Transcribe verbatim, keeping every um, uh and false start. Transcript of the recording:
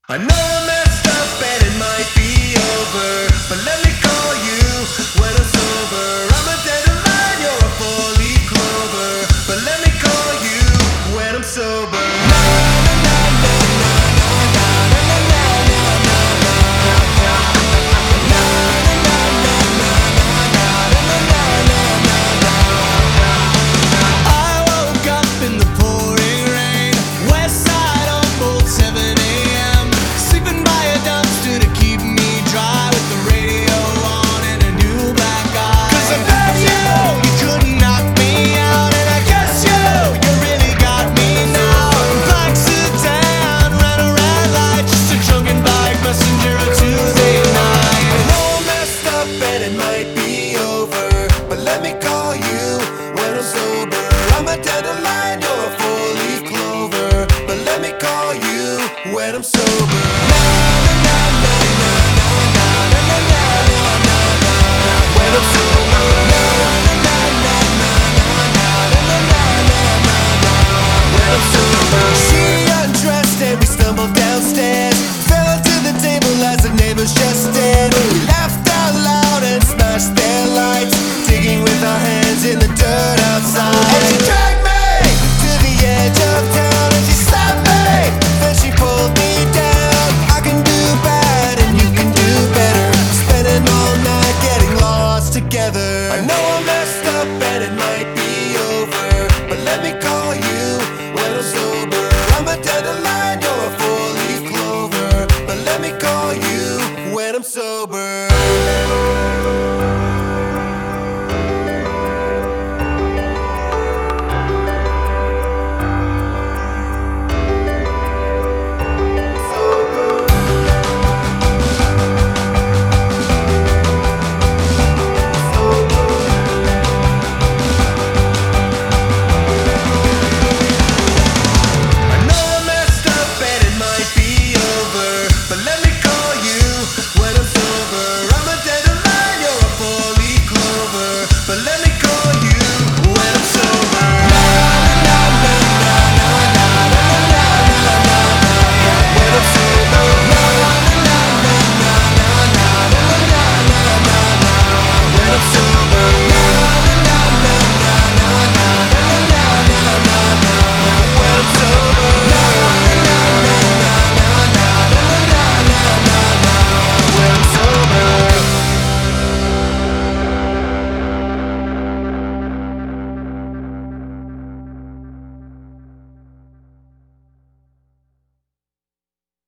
I know I messed up and it might be over, but let me call you when I'm sober. I'm a dandelion, you're a four-leaf clover, but let me call you when I'm sober. I woke up in the pouring rain, west side on Bolt seven a.m. Sleeping by a dumpster to keep me dry, with the radio on and a new black eye. 'Cause I bet you, you couldn't knock me out, and I guess you, you really got me now. Black sedan, ran a red light, just a drunken bike messenger of Tuesday night. I know I messed up and it might be over, but let me call you when I'm sober. I'm a dandelion, you're a four-leaf clover, but let me call you when I'm sober. When I'm sober. When I'm sober. She undressed and we stumbled downstairs, fell to the table as the neighbors just stared. We laughed out loud and smashed their lights, digging with our hands in the dirt outside. And she dragged me to the edge of town and she slapped me, then she pulled me down. I can do bad and you can do better, spending all night getting lost together. I know I messed up and it might be over, but let me call you when I'm sober. I'm a dandelion, you're a four-leaf clover, but let me call you when I'm sober.